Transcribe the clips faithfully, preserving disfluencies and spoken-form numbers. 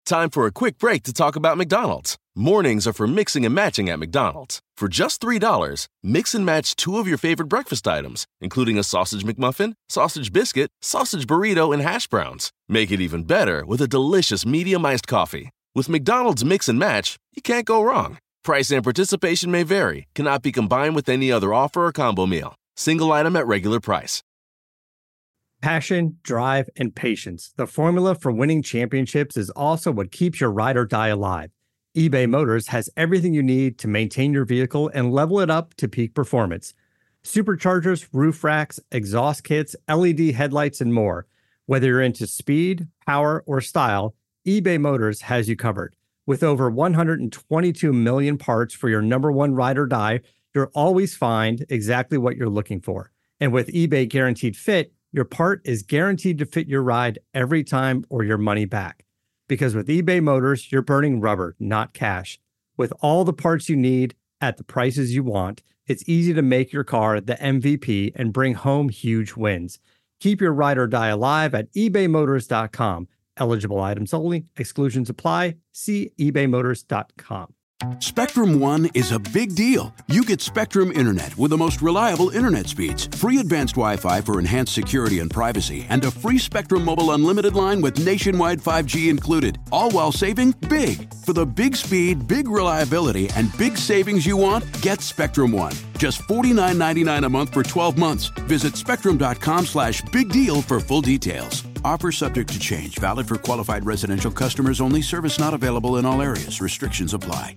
Time for a quick break to talk about McDonald's. Mornings are for mixing and matching at McDonald's. For just three dollars, mix and match two of your favorite breakfast items, including a sausage McMuffin, sausage biscuit, sausage burrito, and hash browns. Make it even better with a delicious medium iced coffee. With McDonald's Mix and Match, you can't go wrong. Price and participation may vary, cannot be combined with any other offer or combo meal. Single item at regular price. Passion, drive, and patience. The formula for winning championships is also what keeps your ride or die alive. eBay Motors has everything you need to maintain your vehicle and level it up to peak performance. Superchargers, roof racks, exhaust kits, L E D headlights, and more. Whether you're into speed, power, or style, eBay Motors has you covered. With over one hundred twenty-two million parts for your number one ride or die, you'll always find exactly what you're looking for. And with eBay Guaranteed Fit, your part is guaranteed to fit your ride every time or your money back. Because with eBay Motors, you're burning rubber, not cash. With all the parts you need at the prices you want, it's easy to make your car the M V P and bring home huge wins. Keep your ride or die alive at ebay motors dot com. Eligible items only. Exclusions apply. See ebay motors dot com. Spectrum One is a big deal. You get Spectrum Internet with the most reliable internet speeds, free advanced Wi-Fi for enhanced security and privacy, and a free Spectrum Mobile Unlimited line with nationwide five G included, all while saving big. For the big speed, big reliability, and big savings you want, get Spectrum One. Just forty-nine ninety-nine a month for twelve months. Visit spectrum.com slash big deal for full details. Offer subject to change. Valid for qualified residential customers only. Service not available in all areas. Restrictions apply.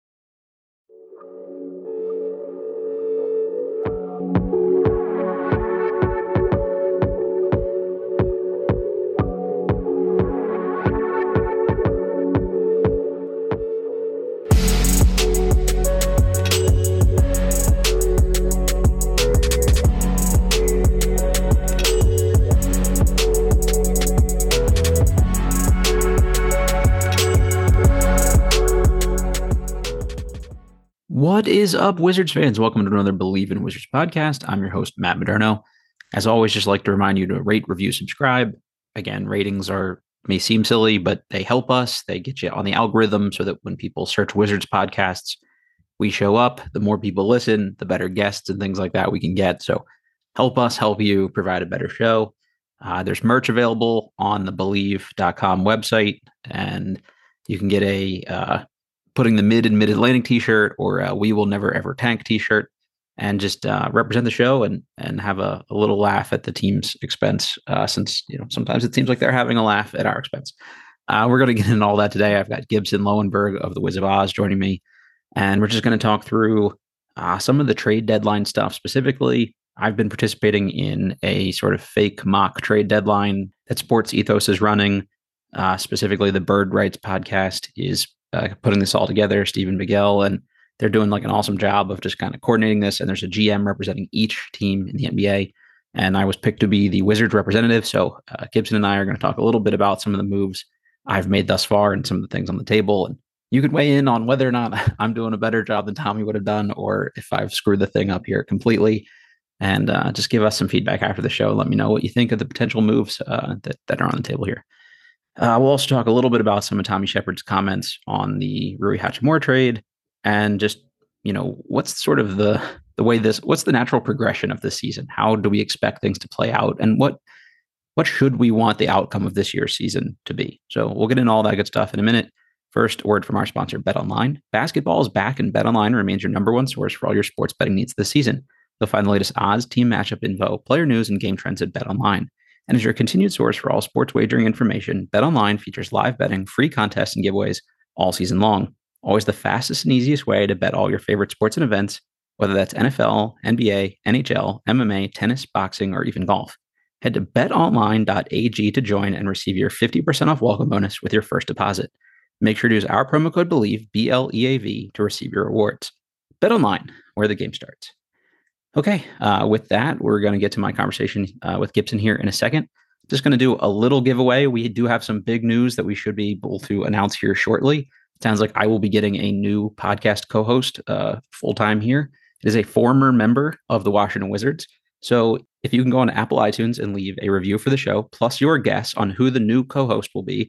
What is up, Wizards fans? Welcome to another Believe in Wizards podcast. I'm your host, Matt Moderno. As always, just like to remind you to rate, review, subscribe. Again, ratings are may seem silly, but they help us. They get you on the algorithm so that when people search Wizards podcasts, we show up. The more people listen, the better guests and things like that we can get. So help us help you provide a better show. Uh, there's merch available on the believe dot com website, and you can get a uh, putting the mid and mid-Atlantic t-shirt or a We Will Never Ever Tank t-shirt and just uh, represent the show and and have a, a little laugh at the team's expense uh, since, you know, sometimes it seems like they're having a laugh at our expense. Uh, we're going to get into all that today. I've got Gibson Lowenberg of the Wiz of Oz joining me, and we're just going to talk through uh, some of the trade deadline stuff. Specifically, I've been participating in a sort of fake mock trade deadline that Sports Ethos is running. Uh, specifically, the Bird Rights podcast is Uh, putting this all together, Stephen Miguel, and they're doing like an awesome job of just kind of coordinating this. And there's a G M representing each team in the N B A. And I was picked to be the Wizards representative. So uh, Gibson and I are going to talk a little bit about some of the moves I've made thus far and some of the things on the table. And you could weigh in on whether or not I'm doing a better job than Tommy would have done, or if I've screwed the thing up here completely. And uh, just give us some feedback after the show. Let me know what you think of the potential moves uh, that, that are on the table here. Uh, we'll also talk a little bit about some of Tommy Shepard's comments on the Rui Hachimura trade and just, you know, what's sort of the the way this, what's the natural progression of this season? How do we expect things to play out? And what what should we want the outcome of this year's season to be? So we'll get into all that good stuff in a minute. First, word from our sponsor, BetOnline. Basketball is back, and BetOnline remains your number one source for all your sports betting needs this season. You'll find the latest odds, team matchup info, player news, and game trends at BetOnline. And as your continued source for all sports wagering information, BetOnline features live betting, free contests, and giveaways all season long. Always the fastest and easiest way to bet all your favorite sports and events, whether that's N F L, N B A, N H L, M M A, tennis, boxing, or even golf. Head to bet online dot a g to join and receive your fifty percent off welcome bonus with your first deposit. Make sure to use our promo code BELIEVE, B L E A V, to receive your rewards. BetOnline, where the game starts. Okay, uh, with that, we're going to get to my conversation uh, with Gibson here in a second. Just going to do a little giveaway. We do have some big news that we should be able to announce here shortly. It sounds like I will be getting a new podcast co-host uh, full-time here. It is a former member of the Washington Wizards. So if you can go on Apple iTunes and leave a review for the show, plus your guess on who the new co-host will be,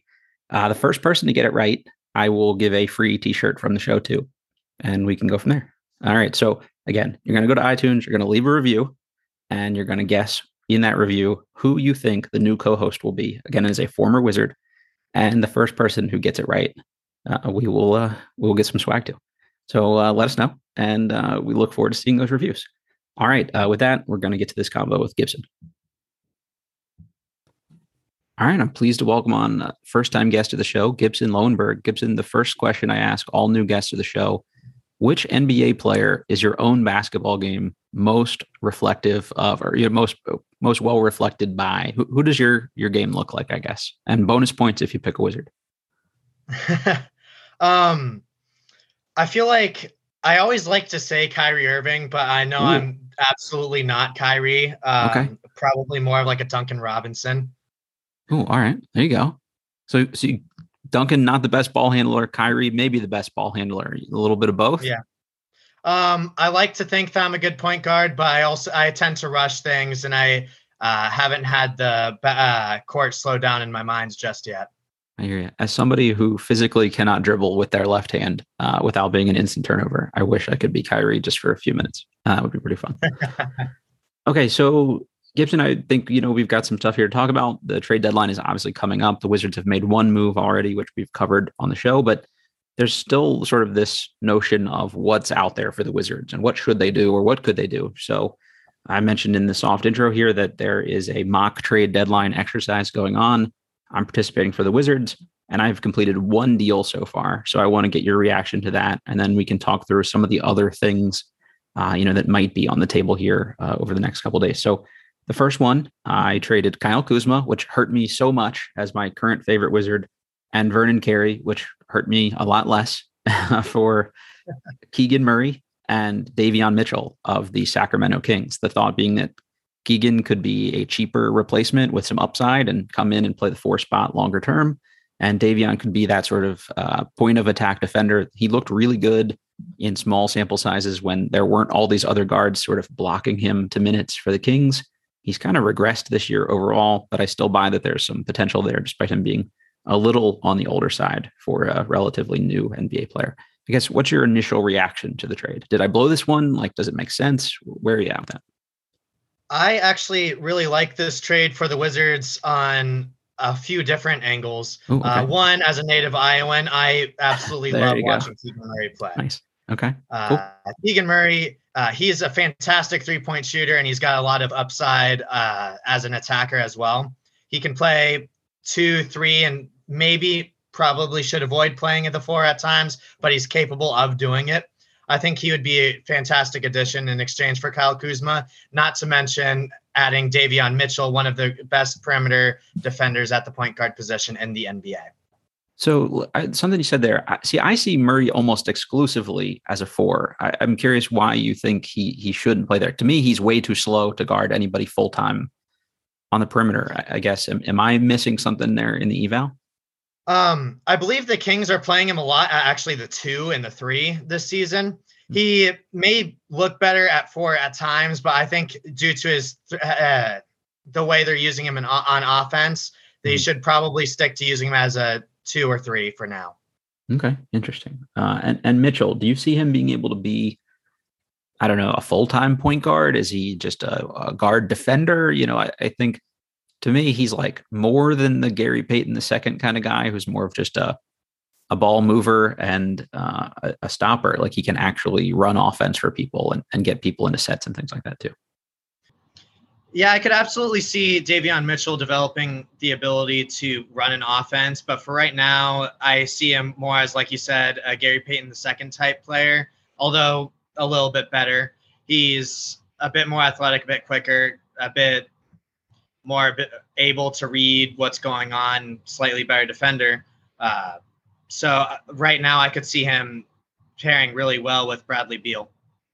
Uh, the first person to get it right, I will give a free t-shirt from the show too. And we can go from there. All right. So again, you're going to go to iTunes, you're going to leave a review, and you're going to guess in that review who you think the new co-host will be. Again, as a former Wizard. And the first person who gets it right, uh, we will uh, we will get some swag too. So uh, let us know. And uh, we look forward to seeing those reviews. All right. Uh, with that, we're going to get to this combo with Gibson. All right, I'm pleased to welcome on uh, first-time guest of the show, Gibson Lowenberg. Gibson, the first question I ask all new guests of the show, which N B A player is your own basketball game most reflective of, or you know, most most well reflected by? Who, who does your your game look like, I guess? And bonus points if you pick a Wizard. um, I feel like I always like to say Kyrie Irving, but I know Ooh. I'm absolutely not Kyrie. Um, okay. Probably more of like a Duncan Robinson. Oh, all right. There you go. So, so you, Duncan, not the best ball handler. Kyrie, maybe the best ball handler. A little bit of both. Yeah. Um, I like to think that I'm a good point guard, but I also I tend to rush things, and I uh, haven't had the uh, court slow down in my mind just yet. I hear you. As somebody who physically cannot dribble with their left hand uh, without being an instant turnover, I wish I could be Kyrie just for a few minutes. Uh, that would be pretty fun. Okay, so. Gibson, I think, you know, we've got some stuff here to talk about. The trade deadline is obviously coming up. The Wizards have made one move already, which we've covered on the show, but there's still sort of this notion of what's out there for the Wizards and what should they do or what could they do. So I mentioned in the soft intro here that there is a mock trade deadline exercise going on. I'm participating for the Wizards, and I've completed one deal so far. So I want to get your reaction to that, and then we can talk through some of the other things, uh, you know, that might be on the table here uh, over the next couple of days. So the first one, I traded Kyle Kuzma, which hurt me so much as my current favorite Wizard, and Vernon Carey, which hurt me a lot less, for Keegan Murray and Davion Mitchell of the Sacramento Kings. The thought being that Keegan could be a cheaper replacement with some upside and come in and play the four spot longer term. And Davion could be that sort of uh, point of attack defender. He looked really good in small sample sizes when there weren't all these other guards sort of blocking him to minutes for the Kings. He's kind of regressed this year overall, but I still buy that there's some potential there despite him being a little on the older side for a relatively new N B A player. I guess, what's your initial reaction to the trade? Did I blow this one? Like, does it make sense? Where are you at with that? I actually really like this trade for the Wizards on a few different angles. Ooh, okay. uh, one, as a native Iowan, I absolutely love watching Keegan Murray play. Nice. Okay. Uh, cool. Keegan Murray, uh, he's a fantastic three-point shooter, and he's got a lot of upside uh, as an attacker as well. He can play two, three, and maybe probably should avoid playing at the four at times, but he's capable of doing it. I think he would be a fantastic addition in exchange for Kyle Kuzma, not to mention adding Davion Mitchell, one of the best perimeter defenders at the point guard position in the N B A. So uh, something you said there, see, I see Murray almost exclusively as a four. I, I'm curious why you think he he shouldn't play there. To me, he's way too slow to guard anybody full-time on the perimeter, I, I guess. Am, am I missing something there in the eval? Um, I believe the Kings are playing him a lot, actually the two and the three this season. He may look better at four at times, but I think due to his uh, the way they're using him in, on offense, they mm-hmm. should probably stick to using him as a two or three for now. Okay, interesting. Uh, and and Mitchell, do you see him being able to be, I don't know, a full-time point guard? Is he just a, a guard defender? You know, I, I think to me he's like more than the Gary Payton the second kind of guy who's more of just a a ball mover and uh, a, a stopper. Like he can actually run offense for people and, and get people into sets and things like that too. Yeah, I could absolutely see Davion Mitchell developing the ability to run an offense, but for right now, I see him more as, like you said, a Gary Payton the second type player, although a little bit better. He's a bit more athletic, a bit quicker, a bit more a bit able to read what's going on, slightly better defender. Uh, so right now, I could see him pairing really well with Bradley Beal.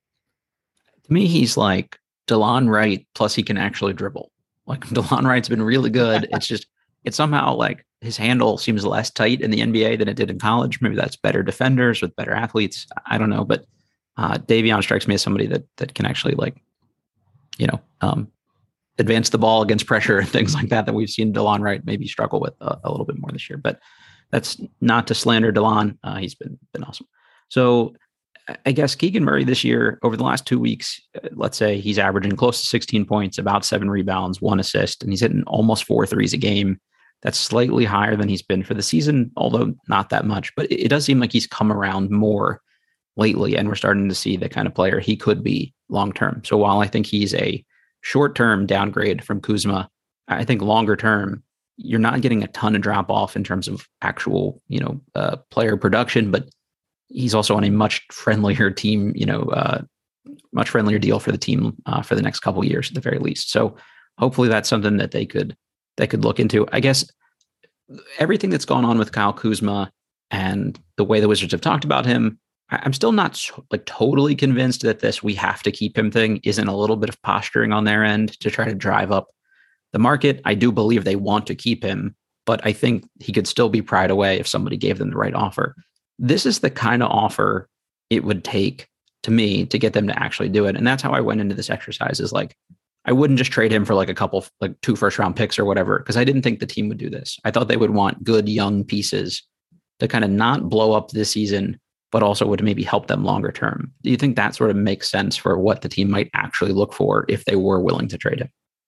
To me, he's like DeLon Wright, plus he can actually dribble. Like DeLon Wright's been really good. It's just, it's somehow like his handle seems less tight in the N B A than it did in college. Maybe that's better defenders with better athletes. I don't know. But uh, Davion strikes me as somebody that that can actually like, you know, um, advance the ball against pressure and things like that, that we've seen DeLon Wright maybe struggle with a, a little bit more this year. But that's not to slander Delon. Uh, he's been been awesome. So I guess Keegan Murray this year, over the last two weeks, uh, let's say he's averaging close to sixteen points, about seven rebounds, one assist, and he's hitting almost four threes a game. That's slightly higher than he's been for the season, although not that much. But it, it does seem like he's come around more lately, and we're starting to see the kind of player he could be long term. So while I think he's a short term downgrade from Kuzma, I think longer term, you're not getting a ton of drop off in terms of actual, you know, uh, player production, but he's also on a much friendlier team, you know, uh, much friendlier deal for the team uh, for the next couple of years at the very least. So hopefully that's something that they could they could look into. I guess everything that's gone on with Kyle Kuzma and the way the Wizards have talked about him, I'm still not like totally convinced that this we have to keep him thing isn't a little bit of posturing on their end to try to drive up the market. I do believe they want to keep him, but I think he could still be pried away if somebody gave them the right offer. This is the kind of offer it would take to me to get them to actually do it. And that's how I went into this exercise, is like, I wouldn't just trade him for like a couple, like two first round picks or whatever, because I didn't think the team would do this. I thought they would want good young pieces to kind of not blow up this season, but also would maybe help them longer term. Do you think that sort of makes sense for what the team might actually look for if they were willing to trade him?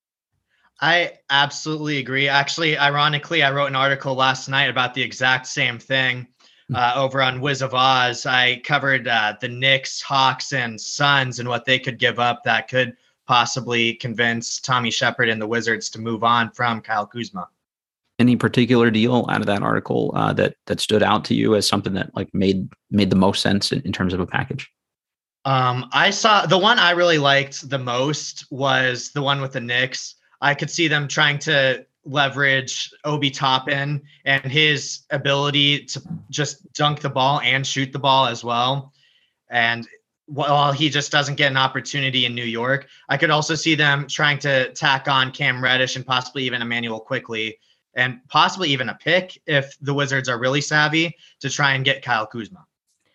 I absolutely agree. Actually, ironically, I wrote an article last night about the exact same thing uh, over on Wiz of Oz. I covered uh, the Knicks, Hawks, and Suns and what they could give up that could possibly convince Tommy Shepard and the Wizards to move on from Kyle Kuzma. Any particular deal out of that article uh, that that stood out to you as something that like made made the most sense in, in terms of a package? Um, I saw the one I really liked the most was the one with the Knicks. I could see them trying to leverage Obi Toppin and his ability to just dunk the ball and shoot the ball as well. And while he just doesn't get an opportunity in New York, I could also see them trying to tack on Cam Reddish and possibly even Emmanuel Quickley, and possibly even a pick if the Wizards are really savvy to try and get Kyle Kuzma.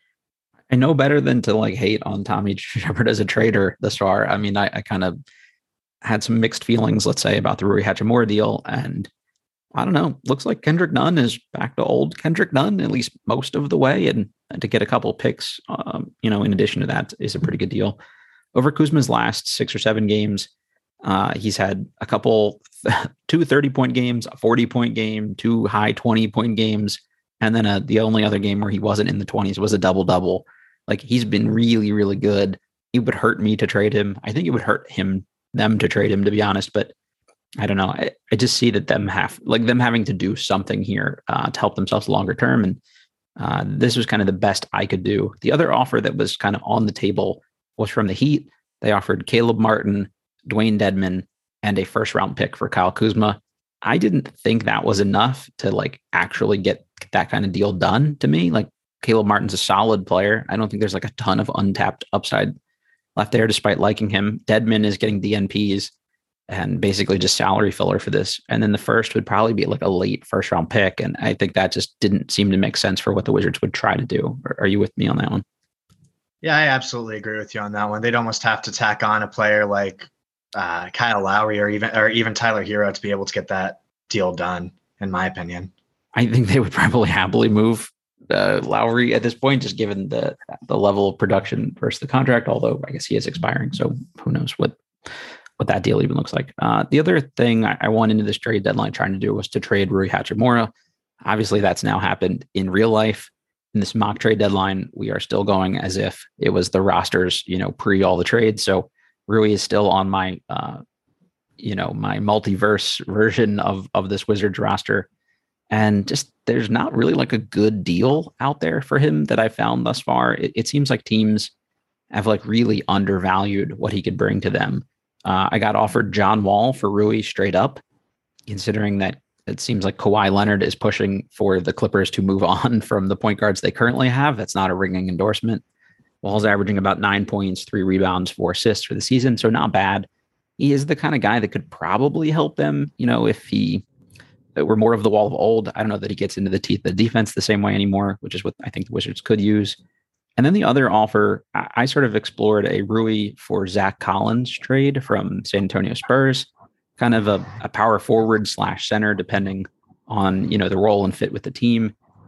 I know better than to like hate on Tommy Shepard as a trader thus far. I mean, I, I kind of had some mixed feelings, let's say, about the Rui Hachimura deal. And I don't know, looks like Kendrick Nunn is back to old Kendrick Nunn, at least most of the way. And, and to get a couple picks, um, you know, in addition to that is a pretty good deal. Over Kuzma's last six or seven games, uh, he's had a couple, two thirty-point games, a forty-point game, two high twenty-point games. And then uh, the only other game where he wasn't in the twenties was a double-double. Like, he's been really, really good. It would hurt me to trade him. I think it would hurt him them to trade him, to be honest, but I don't know. I, I just see that them have like them having to do something here uh, to help themselves longer term. And uh, this was kind of the best I could do. The other offer that was kind of on the table was from the Heat. They offered Caleb Martin, Dwayne Dedman, and a first round pick for Kyle Kuzma. I didn't think that was enough to like actually get that kind of deal done to me. Like, Caleb Martin's a solid player. I don't think there's like a ton of untapped upside left there, despite liking him. Dedman is getting D N Ps and basically just salary filler for this. And then the first would probably be like a late first round pick. And I think that just didn't seem to make sense for what the Wizards would try to do. Are you with me on that one? Yeah, I absolutely agree with you on that one. They'd almost have to tack on a player like uh, Kyle Lowry or even or even Tyler Hero to be able to get that deal done, in my opinion. I think they would probably happily move Uh, Lowry at this point, just given the the level of production versus the contract, although I guess he is expiring. So who knows what, what that deal even looks like. Uh, the other thing I, I went into this trade deadline trying to do was to trade Rui Hachimura. Obviously, that's now happened in real life. In this mock trade deadline, we are still going as if it was the rosters, you know, pre all the trades. So Rui is still on my, uh, you know, my multiverse version of of this Wizards roster. And just there's not really like a good deal out there for him that I found thus far. It, it seems like teams have like really undervalued what he could bring to them. Uh, I got offered John Wall for Rui straight up, considering that it seems like Kawhi Leonard is pushing for the Clippers to move on from the point guards they currently have. That's not a ringing endorsement. Wall's averaging about nine points, three rebounds, four assists for the season. So not bad. He is the kind of guy that could probably help them, you know, if he were more of the Wall of old. I don't know that he gets into the teeth of the defense the same way anymore, which is what I think the Wizards could use. And then the other offer, I, I sort of explored a Rui for Zach Collins trade from San Antonio Spurs, kind of a, a power forward slash center, depending on, you know, the role and fit with the team.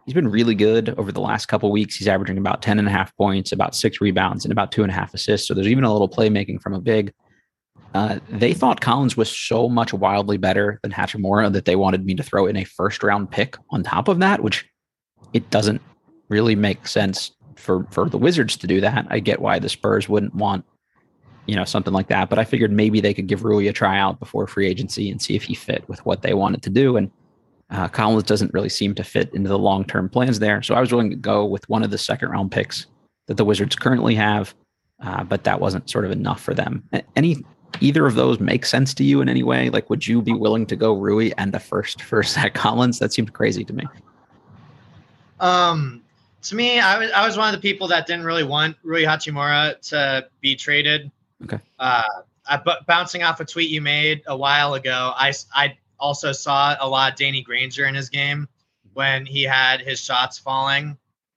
he's been really good over the last couple of weeks. He's averaging about ten and a half points, about six rebounds, and about two and a half assists. So there's even a little playmaking from a big. Uh, they thought Collins was so much wildly better than Hachimura that they wanted me to throw in a first round pick on top of that, which it doesn't really make sense for, for the Wizards to do that. I get why the Spurs wouldn't want, you know, something like that, but I figured maybe they could give Rui a tryout before free agency and see if he fit with what they wanted to do. And uh, Collins doesn't really seem to fit into the long-term plans there. So I was willing to go with one of the second round picks that the Wizards currently have, uh, but that wasn't sort of enough for them. Any Either of those make sense to you in any way? Like, would you be willing to go Rui and a first for Zach Collins? That seemed crazy to me. Um, to me, I was I was one of the people that didn't really want Rui Hachimura to be traded. Okay. Uh, I, but bouncing off a tweet you made a while ago, I I also saw a lot of Danny Granger in his game when he had his shots falling.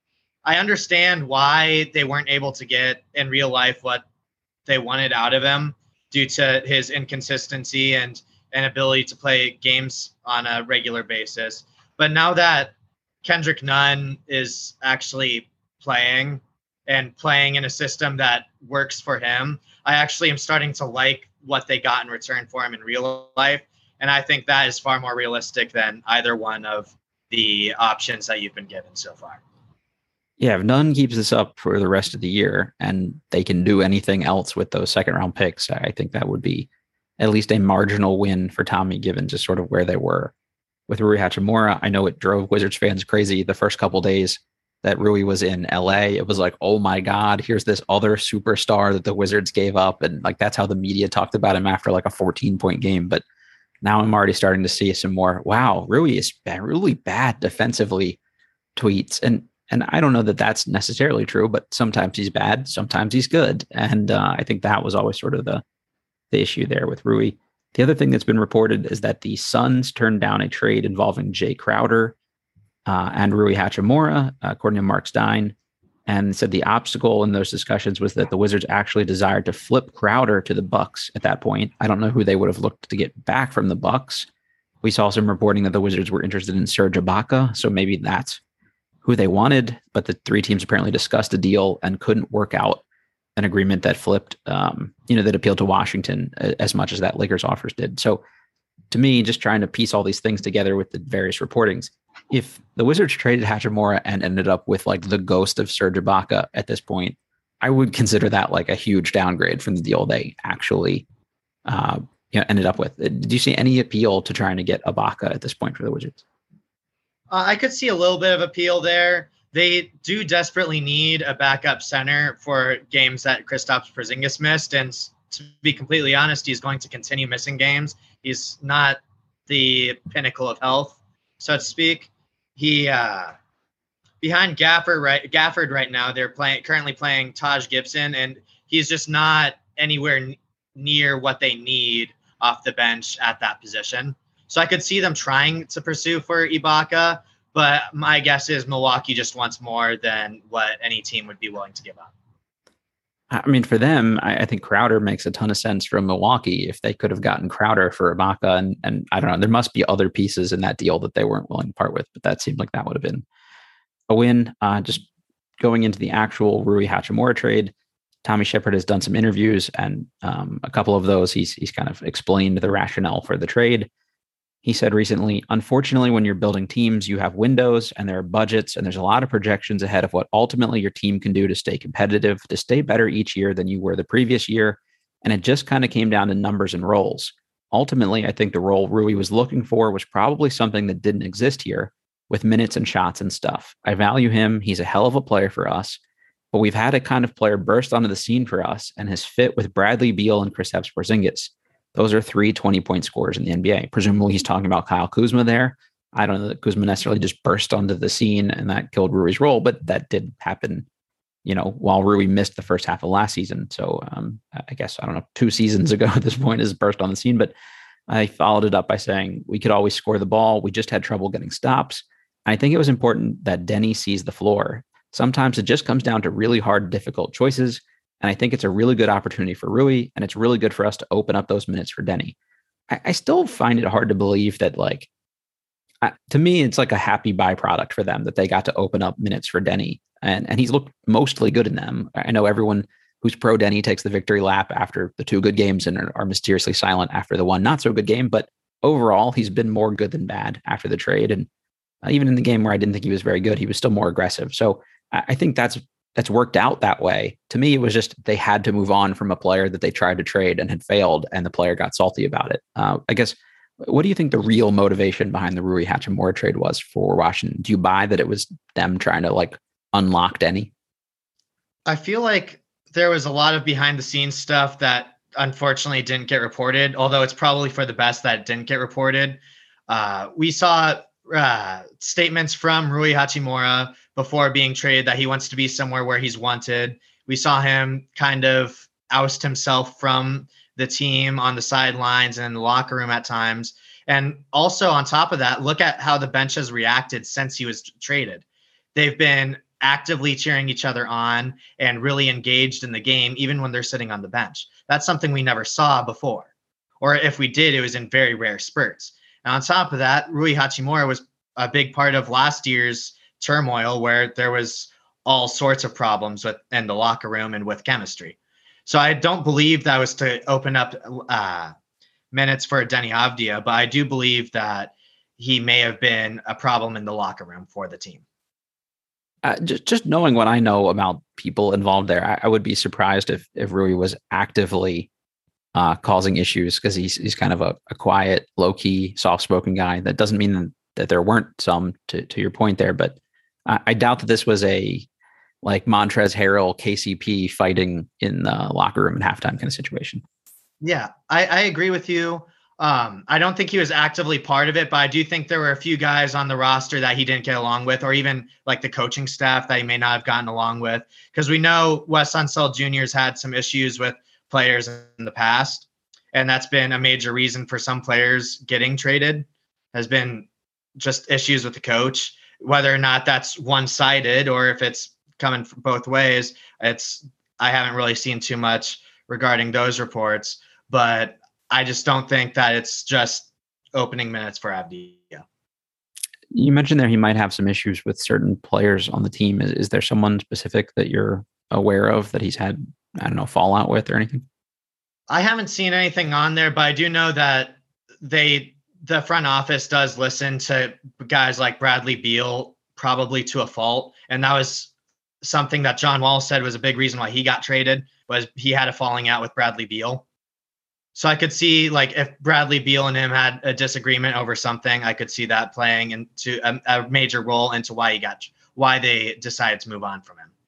I understand why they weren't able to get in real life what they wanted out of him, due to his inconsistency and an ability to play games on a regular basis. But now that Kendrick Nunn is actually playing and playing in a system that works for him, I actually am starting to like what they got in return for him in real life. And I think that is far more realistic than either one of the options that you've been given so far. Yeah, if Nunn keeps this up for the rest of the year and they can do anything else with those second round picks, I think that would be at least a marginal win for Tommy, given just sort of where they were with Rui Hachimura. I know it drove Wizards fans crazy the first couple days that Rui was in L A. It was like, oh my God, here's this other superstar that the Wizards gave up. And like, that's how the media talked about him after like a fourteen point game. But now I'm already starting to see some more, wow, Rui is really bad defensively tweets. And And I don't know that that's necessarily true, but sometimes he's bad, sometimes he's good. And uh, I think that was always sort of the, the issue there with Rui. The other thing that's been reported is that the Suns turned down a trade involving Jay Crowder uh, and Rui Hachimura, uh, according to Mark Stein, and said the obstacle in those discussions was that the Wizards actually desired to flip Crowder to the Bucks at that point. I don't know who they would have looked to get back from the Bucks. We saw some reporting that the Wizards were interested in Serge Ibaka, so maybe that's who they wanted, but the three teams apparently discussed a deal and couldn't work out an agreement that flipped, um, you know, that appealed to Washington as much as that Lakers offers did. So to me, just trying to piece all these things together with the various reportings, if the Wizards traded Hachimura and ended up with like the ghost of Serge Ibaka at this point, I would consider that like a huge downgrade from the deal they actually uh, you know, ended up with. Did you see any appeal to trying to get Ibaka at this point for the Wizards? Uh, I could see a little bit of appeal there. They do desperately need a backup center for games that Kristaps Porzingis missed. And to be completely honest, he's going to continue missing games. He's not the pinnacle of health, so to speak. He uh, behind Gafford right, Gafford right now, they're playing currently playing Taj Gibson, and he's just not anywhere n- near what they need off the bench at that position. So I could see them trying to pursue for Ibaka, but my guess is Milwaukee just wants more than what any team would be willing to give up. I mean, for them, I, I think Crowder makes a ton of sense from Milwaukee. If they could have gotten Crowder for Ibaka, and and I don't know, there must be other pieces in that deal that they weren't willing to part with, but that seemed like that would have been a win. Uh, just going into the actual Rui Hachimura trade, Tommy Shepard has done some interviews, and um, a couple of those he's he's kind of explained the rationale for the trade. He said recently, unfortunately, when you're building teams, you have windows and there are budgets and there's a lot of projections ahead of what ultimately your team can do to stay competitive, to stay better each year than you were the previous year. And it just kind of came down to numbers and roles. Ultimately, I think the role Rui was looking for was probably something that didn't exist here, with minutes and shots and stuff. I value him. He's a hell of a player for us, but we've had a kind of player burst onto the scene for us and has fit with Bradley Beal and Kristaps Porzingis. Those are three twenty-point scorers in the N B A. Presumably he's talking about Kyle Kuzma there. I don't know that Kuzma necessarily just burst onto the scene and that killed Rui's role, but that did happen, you know, while Rui missed the first half of last season. So um, I guess, I don't know, two seasons ago at this point is burst on the scene, but I followed it up by saying we could always score the ball. We just had trouble getting stops. I think it was important that Denny sees the floor. Sometimes it just comes down to really hard, difficult choices. And I think it's a really good opportunity for Rui, and it's really good for us to open up those minutes for Denny. I, I still find it hard to believe that, like, uh, to me, it's like a happy byproduct for them that they got to open up minutes for Denny. And, and he's looked mostly good in them. I know everyone who's pro Denny takes the victory lap after the two good games and are, are mysteriously silent after the one not so good game. But overall, he's been more good than bad after the trade. And uh, even in the game where I didn't think he was very good, he was still more aggressive. So I, I think that's that's worked out that way. To me, it was just they had to move on from a player that they tried to trade and had failed, and the player got salty about it. Uh, I guess, what do you think the real motivation behind the Rui Hachimura trade was for Washington? Do you buy that it was them trying to like unlock Denny? I feel like there was a lot of behind the scenes stuff that unfortunately didn't get reported, although it's probably for the best that it didn't get reported. Uh, we saw uh, statements from Rui Hachimura before being traded that he wants to be somewhere where he's wanted. We saw him kind of oust himself from the team on the sidelines and in the locker room at times. And also on top of that, look at how the bench has reacted since he was traded. They've been actively cheering each other on and really engaged in the game, even when they're sitting on the bench. That's something we never saw before. Or if we did, it was in very rare spurts. And on top of that, Rui Hachimura was a big part of last year's turmoil where there was all sorts of problems with in the locker room and with chemistry. So I don't believe that was to open up uh, minutes for Denny Avdia, but I do believe that he may have been a problem in the locker room for the team. Uh, just, just knowing what I know about people involved there, I, I would be surprised if if Rui was actively uh, causing issues, because he's he's kind of a, a quiet, low key, soft spoken guy. That doesn't mean that there weren't some, to to your point there, but I, I doubt that this was a like Montrezl Harrell, K C P fighting in the locker room at halftime kind of situation. Yeah, I, I agree with you. Um, I don't think he was actively part of it, but I do think there were a few guys on the roster that he didn't get along with, or even like the coaching staff that he may not have gotten along with. Because we know Wes Unseld Junior has had some issues with players in the past, and that's been a major reason for some players getting traded, has been just issues with the coach. Whether or not that's one-sided or if it's coming from both ways, it's I haven't really seen too much regarding those reports, but I just don't think that it's just opening minutes for Avdia. You mentioned there he might have some issues with certain players on the team. Is, is there someone specific that you're aware of that he's had, I don't know, fallout with or anything? I haven't seen anything on there, but I do know that they, the front office does listen to guys like Bradley Beal, probably to a fault. And that was something that John Wall said was a big reason why he got traded, was he had a falling out with Bradley Beal. So I could see, like, if Bradley Beal and him had a disagreement over something, I could see that playing into a, a major role into why he got, why they decided to move on from him.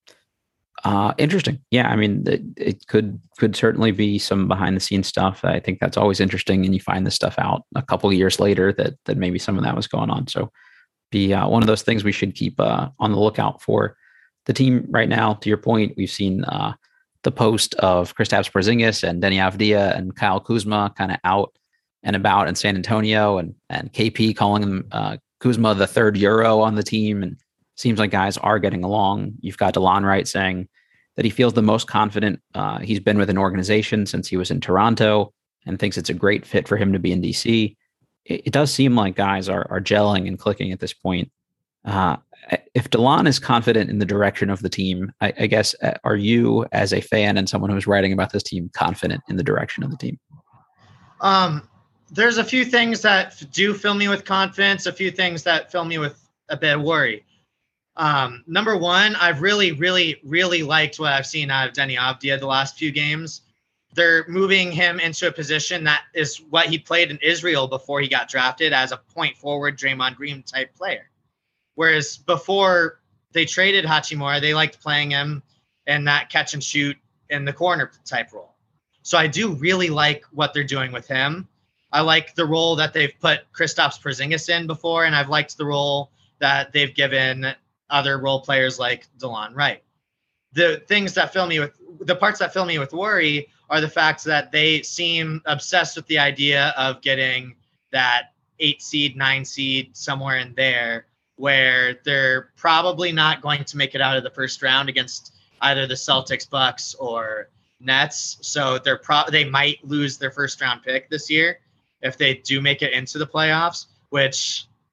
Uh, interesting. Yeah, I mean, it, it could could certainly be some behind the scenes stuff. I think that's always interesting, and you find this stuff out a couple of years later that that maybe some of that was going on. So, be uh, one of those things we should keep uh, on the lookout for. The team right now, to your point, we've seen uh, the post of Kristaps Porzingis and Denny Avdia and Kyle Kuzma kind of out and about in San Antonio, and and K P calling him uh, Kuzma the third Euro on the team, and seems like guys are getting along. You've got DeLon Wright saying that he feels the most confident uh, he's been with an organization since he was in Toronto, and thinks it's a great fit for him to be in D C. It, it does seem like guys are are gelling and clicking at this point. Uh, if DeLon is confident in the direction of the team, I, I guess, uh, are you, as a fan and someone who's writing about this team, confident in the direction of the team? Um, there's a few things that do fill me with confidence, a few things that fill me with a bit of worry. Um, number one, I've really, really, really liked what I've seen out of Denny Avdia the last few games. They're moving him into a position that is what he played in Israel before he got drafted, as a point forward Draymond Green type player. Whereas before they traded Hachimura, they liked playing him in that catch and shoot in the corner type role. So I do really like what they're doing with him. I like the role that they've put Kristaps Porzingis in before, and I've liked the role that they've given other role players like DeLon Wright. The things that fill me with the parts that fill me with worry are the fact that they seem obsessed with the idea of getting that eight seed, nine seed, somewhere in there, where they're probably not going to make it out of the first round against either the Celtics, Bucks, or Nets. So they're pro- they might lose their first round pick this year if they do make it into the playoffs, which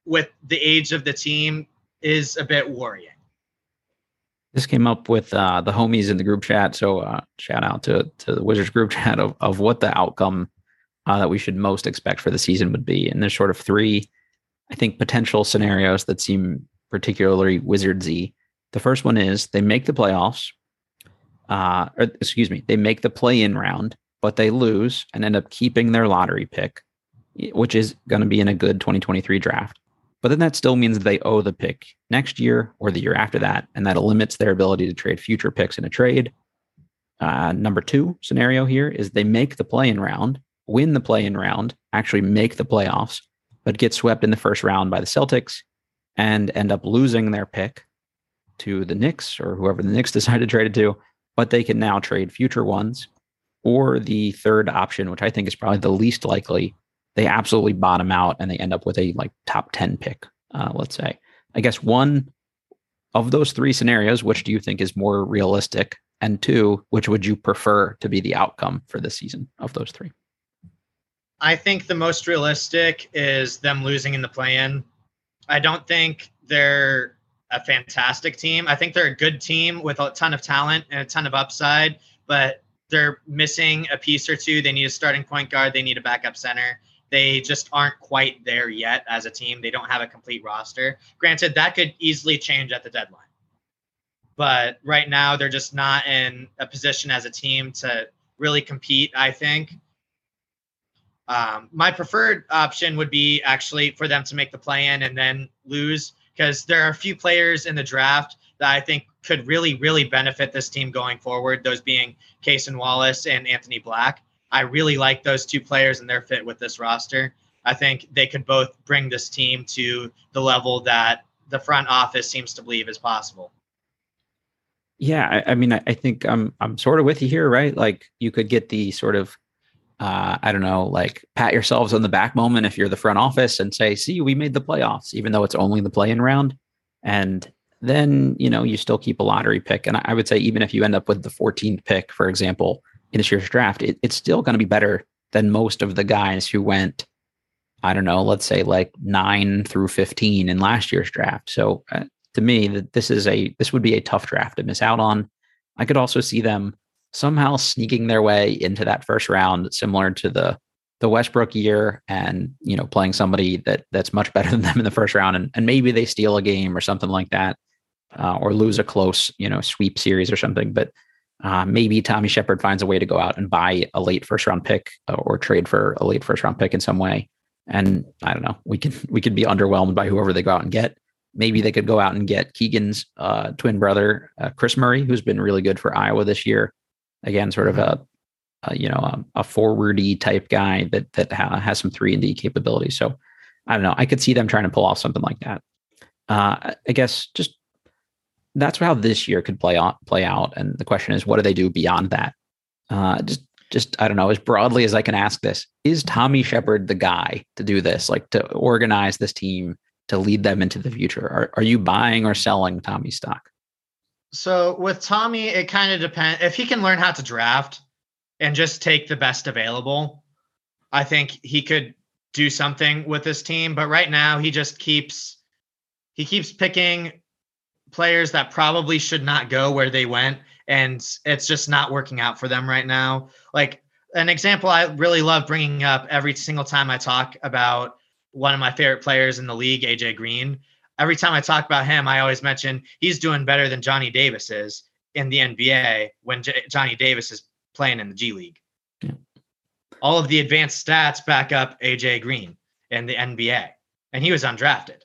with the age of the team is a bit worrying. This came up with uh, the homies in the group chat. So uh, shout out to, to the Wizards group chat of, of what the outcome uh, that we should most expect for the season would be. And there's sort of three, I think, potential scenarios that seem particularly Wizardsy. The first one is they make the playoffs, uh, or excuse me, they make the play-in round, but they lose and end up keeping their lottery pick, which is going to be in a good twenty twenty-three draft. But then that still means they owe the pick next year or the year after that, and that limits their ability to trade future picks in a trade. Uh, number two scenario here is they make the play-in round, win the play-in round, actually make the playoffs, but get swept in the first round by the Celtics and end up losing their pick to the Knicks or whoever the Knicks decide to trade it to, but they can now trade future ones. Or the third option, which I think is probably the least likely, they absolutely bottom out and they end up with a like top ten pick, uh, let's say. I guess one of those three scenarios, which do you think is more realistic? And two, which would you prefer to be the outcome for this season of those three? I think the most realistic is them losing in the play-in. I don't think they're a fantastic team. I think they're a good team with a ton of talent and a ton of upside, but they're missing a piece or two. They need a starting point guard. They need a backup center. They just aren't quite there yet as a team. They don't have a complete roster. Granted, that could easily change at the deadline. But right now, they're just not in a position as a team to really compete, I think. Um, my preferred option would be actually for them to make the play-in and then lose, because there are a few players in the draft that I think could really, really benefit this team going forward, those being Cason Wallace and Anthony Black. I really like those two players and their fit with this roster. I think they could both bring this team to the level that the front office seems to believe is possible. Yeah, I, I mean, I, I think I'm I'm sort of with you here, right? Like you could get the sort of, uh, I don't know, like pat yourselves on the back moment if you're the front office and say, see, we made the playoffs, even though it's only the play-in round. And then, you know, you still keep a lottery pick. And I would say even if you end up with the fourteenth pick, for example, in this year's draft, it, it's still going to be better than most of the guys who went, I don't know, let's say like nine through fifteen in last year's draft. So uh, to me, that this is a this would be a tough draft to miss out on. I could also see them somehow sneaking their way into that first round, similar to the the Westbrook year, and you know, playing somebody that that's much better than them in the first round, and, and maybe they steal a game or something like that, uh, or lose a close, you know, sweep series or something. But Uh, maybe Tommy Shepard finds a way to go out and buy a late first round pick uh, or trade for a late first round pick in some way. And I don't know, we could, we could be underwhelmed by whoever they go out and get. Maybe they could go out and get Keegan's uh, twin brother, uh, Chris Murray, who's been really good for Iowa this year. Again, sort of a, a you know, a, a forwardy type guy that, that ha- has some three and D capabilities. So I don't know. I could see them trying to pull off something like that. Uh, I guess just, that's how this year could play out, play out. And the question is, what do they do beyond that? Uh, just, just, I don't know, as broadly as I can ask this, is Tommy Shepard the guy to do this, like to organize this team, to lead them into the future? Are, are you buying or selling Tommy stock? So with Tommy, it kind of depends. If he can learn how to draft and just take the best available, I think he could do something with this team. But right now he just keeps, he keeps picking players that probably should not go where they went, and it's just not working out for them right now. Like an example I really love bringing up every single time I talk about one of my favorite players in the league, A J Green. Every time I talk about him, I always mention he's doing better than Johnny Davis is in the N B A when J- Johnny Davis is playing in the G League. Yeah. All of the advanced stats back up A J Green in the N B A, and he was undrafted.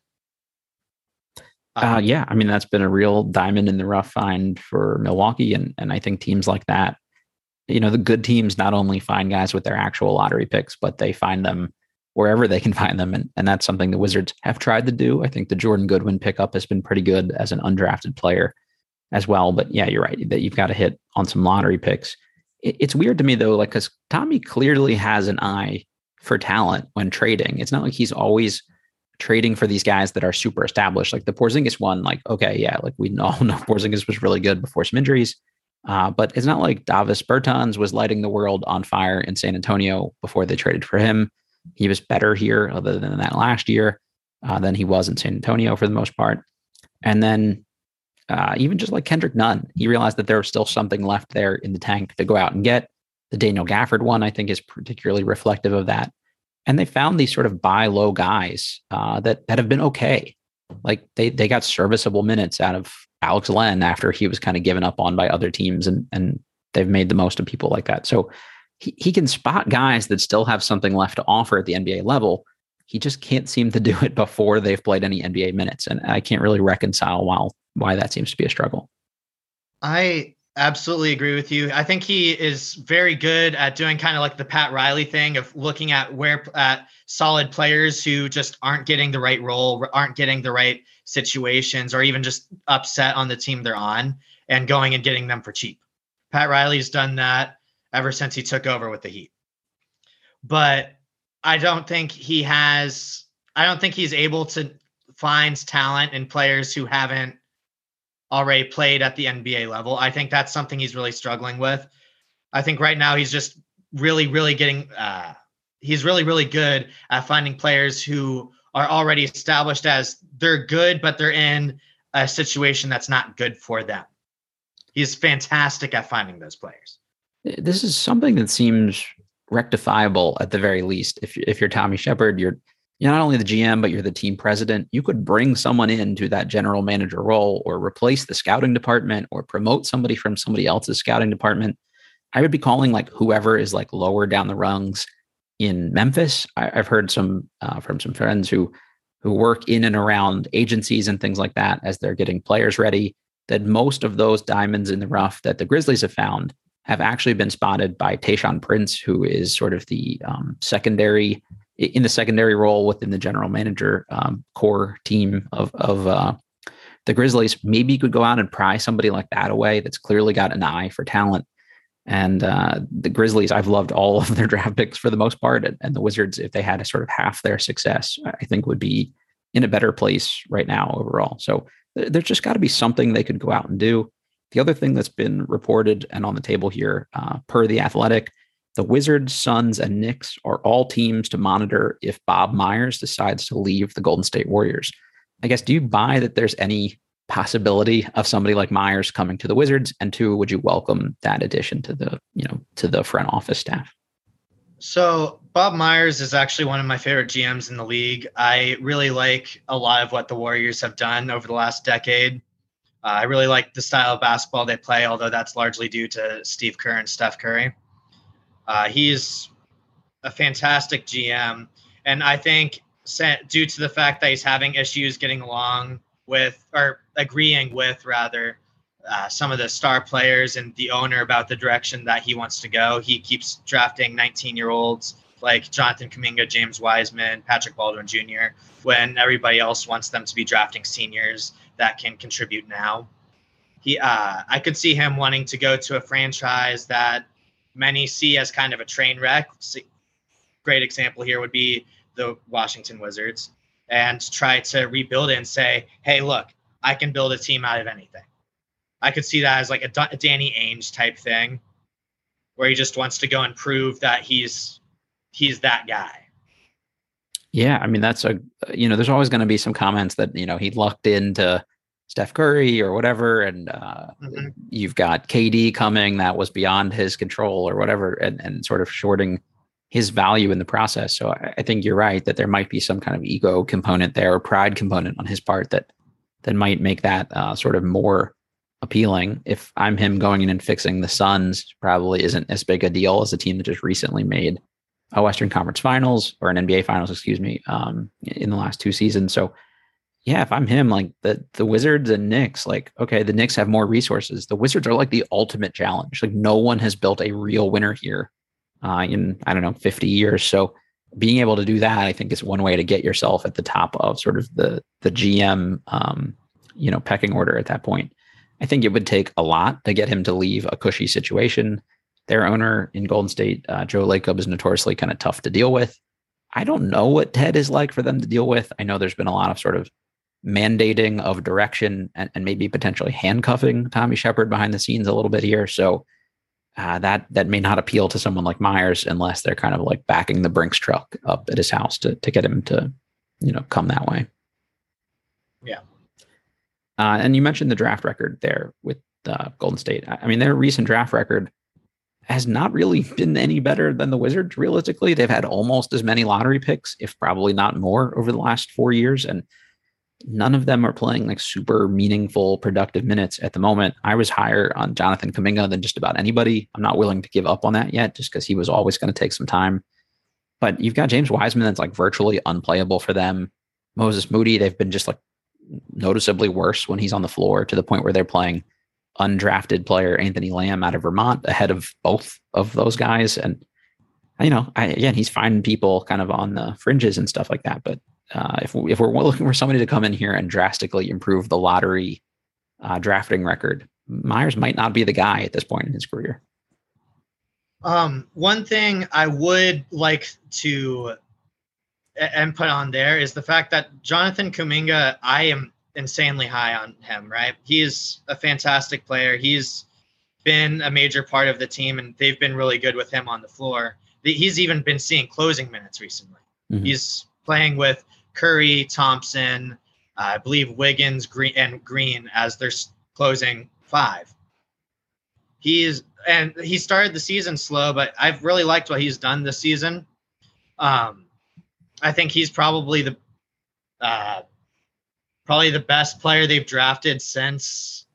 Uh, yeah, I mean, that's been a real diamond in the rough find for Milwaukee. And, and I think teams like that, you know, the good teams not only find guys with their actual lottery picks, but they find them wherever they can find them. And, and that's something the Wizards have tried to do. I think the Jordan Goodwin pickup has been pretty good as an undrafted player as well. But yeah, you're right that you've got to hit on some lottery picks. It, it's weird to me, though, like, because Tommy clearly has an eye for talent when trading. It's not like he's always trading for these guys that are super established. Like the Porzingis one, like, okay, yeah, like we all know Porzingis was really good before some injuries. Uh, but it's not like Davis Bertans was lighting the world on fire in San Antonio before they traded for him. He was better here other than that last year. uh, than he was in San Antonio for the most part. And then uh, even just like Kendrick Nunn, he realized that there was still something left there in the tank to go out and get. The Daniel Gafford one, I think, is particularly reflective of that. And they found these sort of buy low guys uh, that that have been okay. Like they they got serviceable minutes out of Alex Len after he was kind of given up on by other teams, and and they've made the most of people like that. So he, he can spot guys that still have something left to offer at the N B A level. He just can't seem to do it before they've played any N B A minutes. And I can't really reconcile why, why that seems to be a struggle. I absolutely agree with you. I think he is very good at doing kind of like the Pat Riley thing of looking at where at solid players who just aren't getting the right role, aren't getting the right situations, or even just upset on the team they're on, and going and getting them for cheap. Pat Riley's done that ever since he took over with the Heat. But I don't think he has, I don't think he's able to find talent in players who haven't already played at the N B A level. I think that's something he's really struggling with. I think right now he's just really, really getting, uh, he's really, really good at finding players who are already established as they're good, but they're in a situation that's not good for them. He's fantastic at finding those players. This is something that seems rectifiable at the very least. If if you're Tommy Shepard, you're you're not only the G M, but you're the team president. You could bring someone into that general manager role, or replace the scouting department, or promote somebody from somebody else's scouting department. I would be calling like whoever is like lower down the rungs in Memphis. I, I've heard some uh, from some friends who who work in and around agencies and things like that as they're getting players ready, that most of those diamonds in the rough that the Grizzlies have found have actually been spotted by Tayshaun Prince, who is sort of the um, secondary in the secondary role within the general manager um, core team of of uh, the Grizzlies. Maybe you could go out and pry somebody like that away that's clearly got an eye for talent. And uh, the Grizzlies, I've loved all of their draft picks for the most part, and, and the Wizards, if they had a sort of half their success, I think would be in a better place right now overall. So th- there's just got to be something they could go out and do. The other thing that's been reported and on the table here, uh, per The Athletic, the Wizards, Suns, and Knicks are all teams to monitor if Bob Myers decides to leave the Golden State Warriors. I guess, do you buy that there's any possibility of somebody like Myers coming to the Wizards? And two, would you welcome that addition to the, you know, to the front office staff? So Bob Myers is actually one of my favorite G Ms in the league. I really like a lot of what the Warriors have done over the last decade. Uh, I really like the style of basketball they play, although that's largely due to Steve Kerr and Steph Curry. Uh, he's a fantastic G M. And I think due to the fact that he's having issues getting along with, or agreeing with rather, uh, some of the star players and the owner about the direction that he wants to go, he keeps drafting nineteen-year-olds like Jonathan Kuminga, James Wiseman, Patrick Baldwin Junior, when everybody else wants them to be drafting seniors that can contribute now. He, uh, I could see him wanting to go to a franchise that many see as kind of a train wreck. Great example here would be the Washington Wizards, and try to rebuild it and say, hey, look, I can build a team out of anything. I could see that as like a, D- a Danny Ainge type thing, where he just wants to go and prove that he's he's that guy. Yeah, I mean, that's a, you know, there's always going to be some comments that, you know, he lucked into Steph Curry or whatever, and uh, mm-hmm. you've got K D coming that was beyond his control or whatever, and, and sort of shorting his value in the process. So I, I think you're right that there might be some kind of ego component there, or pride component on his part that that might make that uh, sort of more appealing. If I'm him, going in and fixing the Suns probably isn't as big a deal as a team that just recently made a Western Conference Finals, or an N B A Finals, excuse me, um, in the last two seasons. So yeah, if I'm him, like the the Wizards and Knicks, like, okay, the Knicks have more resources. The Wizards are like the ultimate challenge. Like no one has built a real winner here uh, in, I don't know, fifty years. So being able to do that, I think, is one way to get yourself at the top of sort of the the G M, um, you know, pecking order at that point. I think it would take a lot to get him to leave a cushy situation. Their owner in Golden State, uh, Joe Lacob, is notoriously kind of tough to deal with. I don't know what Ted is like for them to deal with. I know there's been a lot of sort of mandating of direction and, and maybe potentially handcuffing Tommy Shepard behind the scenes a little bit here. So uh, that that may not appeal to someone like Myers unless they're kind of like backing the Brinks truck up at his house to to get him to you know, come that way. Yeah. Uh, and you mentioned the draft record there with uh, Golden State. I mean, their recent draft record has not really been any better than the Wizards. Realistically, they've had almost as many lottery picks, if probably not more, over the last four years. And none of them are playing like super meaningful, productive minutes at the moment. I was higher on Jonathan Kuminga than just about anybody. I'm not willing to give up on that yet, just because he was always going to take some time. But you've got James Wiseman that's like virtually unplayable for them. Moses Moody, they've been just like noticeably worse when he's on the floor, to the point where they're playing undrafted player Anthony Lamb out of Vermont ahead of both of those guys. And, you know, I, again, he's finding people kind of on the fringes and stuff like that. But uh, if, we, if we're looking for somebody to come in here and drastically improve the lottery uh, drafting record, Myers might not be the guy at this point in his career. Um, one thing I would like to and put on there is the fact that Jonathan Kuminga, I am insanely high on him, right? He's a fantastic player. He's been a major part of the team, and they've been really good with him on the floor. He's even been seeing closing minutes recently. Mm-hmm. He's playing with Curry, Thompson, uh, I believe Wiggins, Green, and Green as their closing five. He's and he started the season slow, but I've really liked what he's done this season. Um, I think he's probably the uh, probably the best player they've drafted since,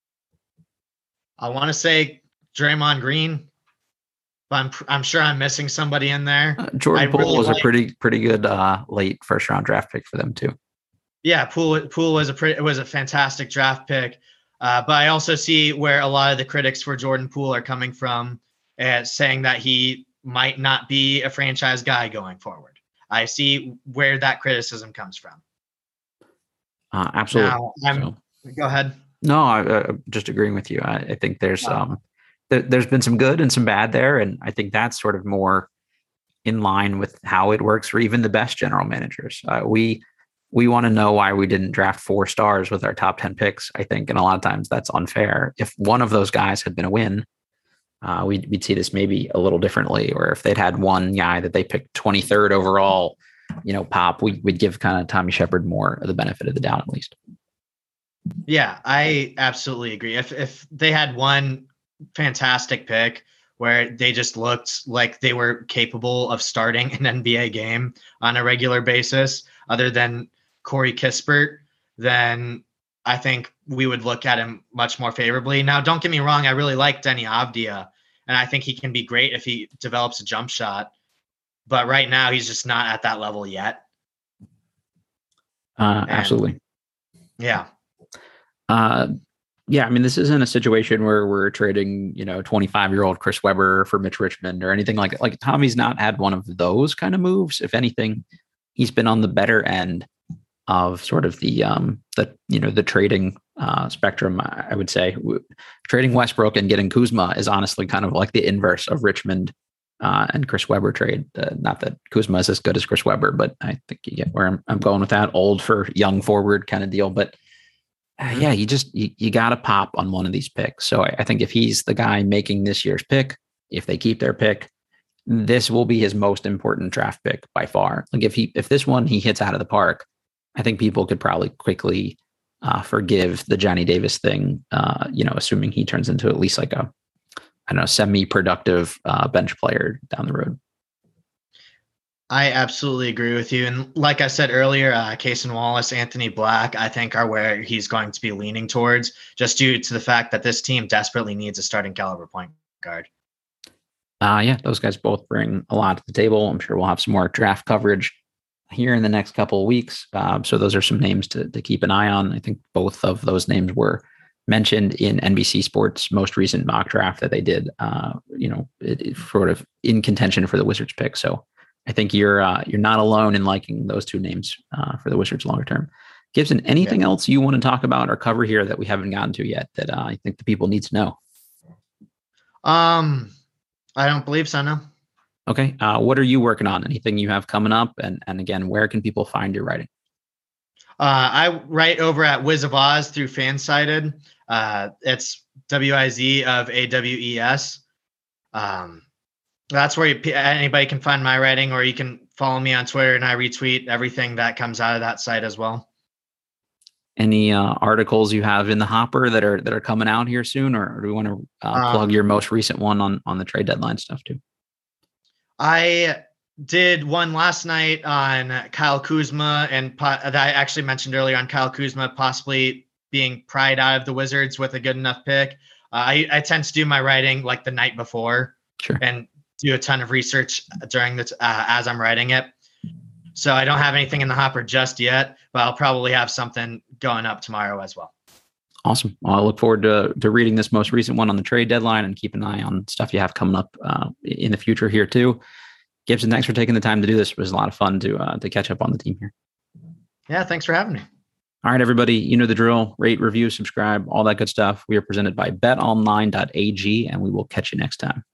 I want to say, Draymond Green. But I'm I'm sure I'm missing somebody in there. Uh, Jordan I Poole really was like, a pretty pretty good uh, late first round draft pick for them too. Yeah, Poole Poole was a pretty, was a fantastic draft pick. Uh, but I also see where a lot of the critics for Jordan Poole are coming from, uh, saying that he might not be a franchise guy going forward. I see where that criticism comes from. Uh, absolutely. Now, I'm, so, go ahead. No, I, I'm just agreeing with you. I, I think there's wow. um, th- there's been some good and some bad there, and I think that's sort of more in line with how it works for even the best general managers. Uh, we we want to know why we didn't draft four stars with our top ten picks, I think, and a lot of times that's unfair. If one of those guys had been a win, uh, we'd, we'd see this maybe a little differently. Or if they'd had one guy that they picked twenty-third overall, you know, pop, we, we'd give kind of Tommy Shepard more of the benefit of the doubt, at least. Yeah, I absolutely agree. If if they had one fantastic pick where they just looked like they were capable of starting an N B A game on a regular basis, other than Corey Kispert, then I think we would look at him much more favorably. Now, don't get me wrong. I really like Deni Avdija, and I think he can be great if he develops a jump shot. But right now, he's just not at that level yet. Uh, absolutely. Yeah. Uh, yeah. I mean, this isn't a situation where we're trading, you know, twenty-five-year-old Chris Webber for Mitch Richmond or anything like that. Like, Tommy's not had one of those kind of moves. If anything, he's been on the better end of sort of the, um, the you know, the trading uh, spectrum, I would say. W- trading Westbrook and getting Kuzma is honestly kind of like the inverse of Richmond uh, and Chris Webber trade. Uh, not that Kuzma is as good as Chris Webber, but I think you get where I'm, I'm going with that. Old for young forward kind of deal. But uh, yeah, you just, you, you got to pop on one of these picks. So I, I think if he's the guy making this year's pick, if they keep their pick, this will be his most important draft pick by far. Like if he, if this one he hits out of the park, I think people could probably quickly uh, forgive the Johnny Davis thing, uh, you know, assuming he turns into at least like a, I don't know, semi-productive uh, bench player down the road. I absolutely agree with you. And like I said earlier, uh, Cason Wallace, Anthony Black, I think are where he's going to be leaning towards, just due to the fact that this team desperately needs a starting caliber point guard. Uh, yeah, those guys both bring a lot to the table. I'm sure we'll have some more draft coverage here in the next couple of weeks. Uh, so those are some names to, to keep an eye on. I think both of those names were mentioned in N B C Sports' most recent mock draft that they did, uh, you know, it, it sort of in contention for the Wizards pick. So I think you're uh, you're not alone in liking those two names uh, for the Wizards longer term. Gibson, anything yeah. else you want to talk about or cover here that we haven't gotten to yet that uh, I think the people need to know? Um, I don't believe so, no. Okay. Uh, what are you working on? Anything you have coming up? And and again, where can people find your writing? Uh, I write over at Wiz of Oz through Fansided. Uh, it's W I Z of A W E S. Um, that's where you, anybody can find my writing, or you can follow me on Twitter, and I retweet everything that comes out of that site as well. Any uh, articles you have in the hopper that are that are coming out here soon, or, or do we want to uh, plug um, your most recent one on on the trade deadline stuff too? I did one last night on Kyle Kuzma, and po- that I actually mentioned earlier on Kyle Kuzma possibly being pried out of the Wizards with a good enough pick. Uh, I, I tend to do my writing like the night before, sure, and do a ton of research during the t- uh, as I'm writing it. So I don't have anything in the hopper just yet, but I'll probably have something going up tomorrow as well. Awesome. Well, I look forward to, to reading this most recent one on the trade deadline, and keep an eye on stuff you have coming up uh, in the future here too. Gibson, thanks for taking the time to do this. It was a lot of fun to uh, to catch up on the team here. Yeah, thanks for having me. All right, everybody, you know the drill. Rate, review, subscribe, all that good stuff. We are presented by bet online dot a g, and we will catch you next time.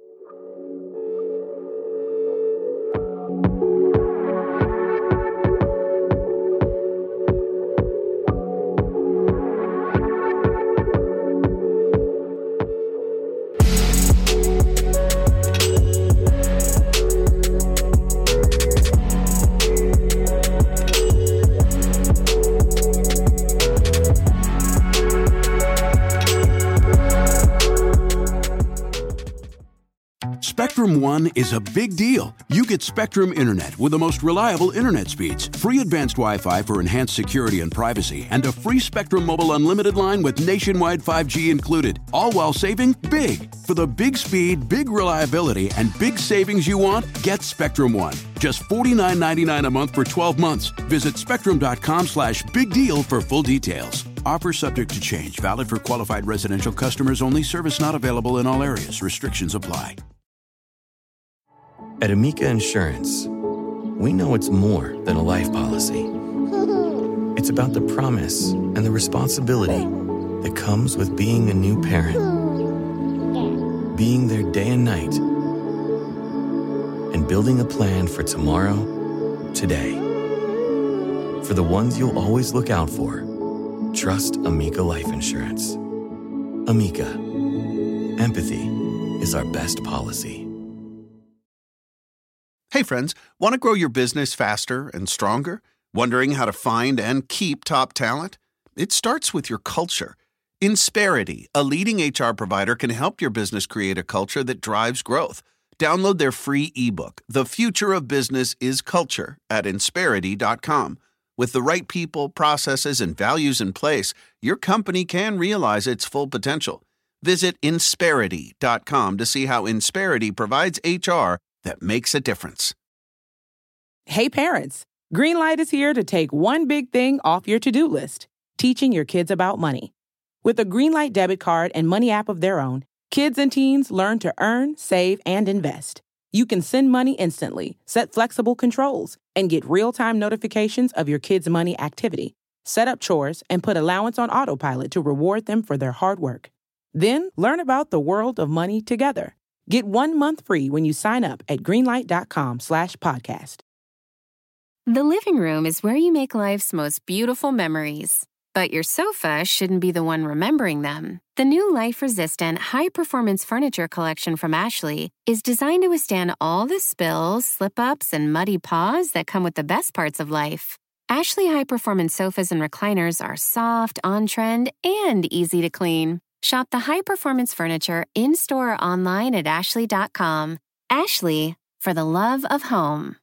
Spectrum One is a big deal. You get Spectrum Internet with the most reliable internet speeds, free advanced Wi-Fi for enhanced security and privacy, and a free Spectrum Mobile Unlimited line with nationwide five G included, all while saving big. For the big speed, big reliability, and big savings you want, get Spectrum One. Just forty-nine ninety-nine a month for twelve months. Visit spectrum.com slash big deal for full details. Offer subject to change. Valid for qualified residential customers only. Service not available in all areas. Restrictions apply. At Amica Insurance, we know it's more than a life policy. It's about the promise and the responsibility that comes with being a new parent. Being there day and night. And building a plan for tomorrow, today. For the ones you'll always look out for, trust Amica Life Insurance. Amica. Empathy is our best policy. Hey friends, want to grow your business faster and stronger? Wondering how to find and keep top talent? It starts with your culture. Insperity, a leading H R provider, can help your business create a culture that drives growth. Download their free ebook, The Future of Business is Culture, at insperity dot com. With the right people, processes, and values in place, your company can realize its full potential. Visit insperity dot com to see how Insperity provides H R that makes a difference. Hey parents, Greenlight is here to take one big thing off your to-do list, teaching your kids about money. With a Greenlight debit card and money app of their own, kids and teens learn to earn, save, and invest. You can send money instantly, set flexible controls, and get real-time notifications of your kids' money activity. Set up chores and put allowance on autopilot to reward them for their hard work. Then learn about the world of money together. Get one month free when you sign up at greenlight.com slash podcast. The living room is where you make life's most beautiful memories. But your sofa shouldn't be the one remembering them. The new life-resistant, high-performance furniture collection from Ashley is designed to withstand all the spills, slip-ups, and muddy paws that come with the best parts of life. Ashley high-performance sofas and recliners are soft, on-trend, and easy to clean. Shop the high-performance furniture in-store or online at ashley dot com. Ashley, for the love of home.